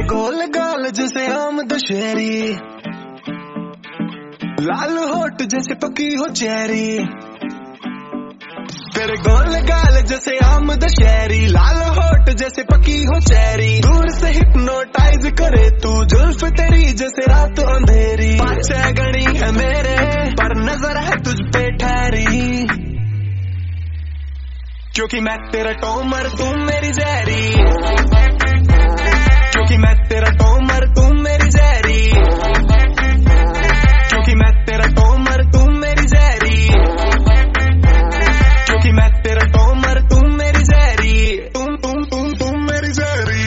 गोल गाल जैसे आम दशहरी, लाल होठ जैसे पकी हो चेरी। तेरे गोल गाल जैसे आम दशहरी, लाल होठ जैसे पकी हो चेरी। दूर से हिप्नोटाइज करे तू, जुल्फ तेरी जैसे रात अंधेरी। पाछे गणी है मेरे पर नजर है तुझ पे ठहरी, क्योंकि मैं तेरा टोमर तू मेरी जहरी, क्योंकि मैं तेरा टोमर तू मेरी जहरी, क्योंकि मैं तेरा टोमर तू मेरी जहरी, क्योंकि मैं तेरा टोमर तू मेरी जहरी, तुम मेरी जहरी।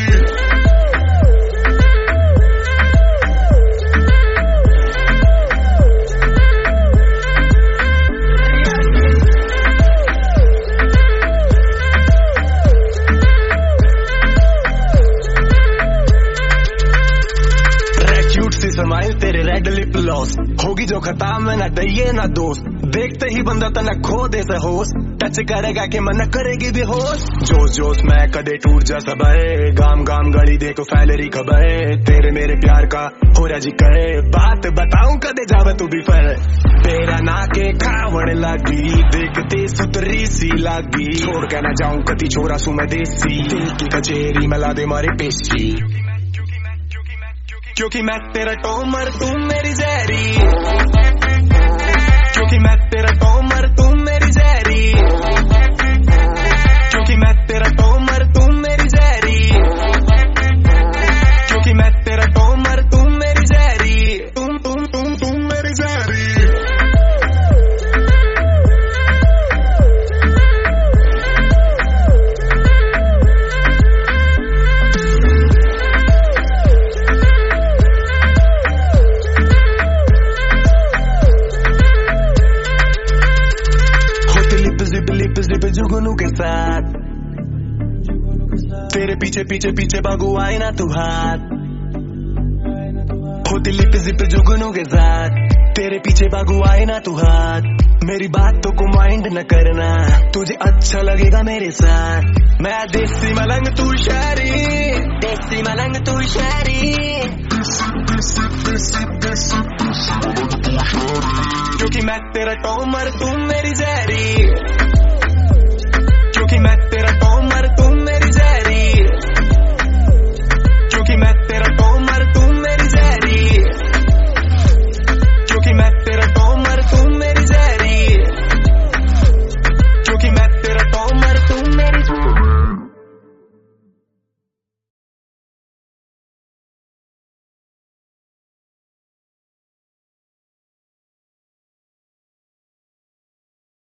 स्माइल तेरे रेड लिप लॉस होगी जो खता में ना दइए ना दोस्त। देखते ही बंदा तना खो दे से होश, टच करेगा कि मन करेगी बेहोश। जोश जोश मैं कदे टूट जा सबे, गाम गाम गड़ी देखो फैलरी खबर। तेरे मेरे प्यार का हो रहा जी करे, बात बताऊं कदे जावे तू भी फैल। तेरा ना के खावण लागी, देखते सुतरी सी लागी। छोड़ के ना जाऊं कति छोरा सू मैं देसी, दिल की कचेरी मिला दे मारी पेशी, क्योंकि मैं तेरा टोमर तू मेरी जहरी, क्योंकि मैं तेरा टोमर तू मेरी जहरी, क्योंकि मैं तेरा टोमर तू मेरी जहरी, क्योंकि मैं तेरा टोमर तू मेरी जहरी, तुम मेरी जहरी। जुगनू के साथ तेरे पीछे पीछे पीछे भागू आए ना तू हाथ, होती लिप जिप जुगनू के साथ तेरे पीछे भागू आए ना तू हाथ। मेरी बातों को माइंड न करना, तुझे अच्छा लगेगा मेरे साथ। मैं देसी मलंग तू शहरी, देसी मलंग तू शहरी, क्योंकि मैं तेरा टोमर तू मेरी जहरी, क्योंकि मैं तेरा टोमर तू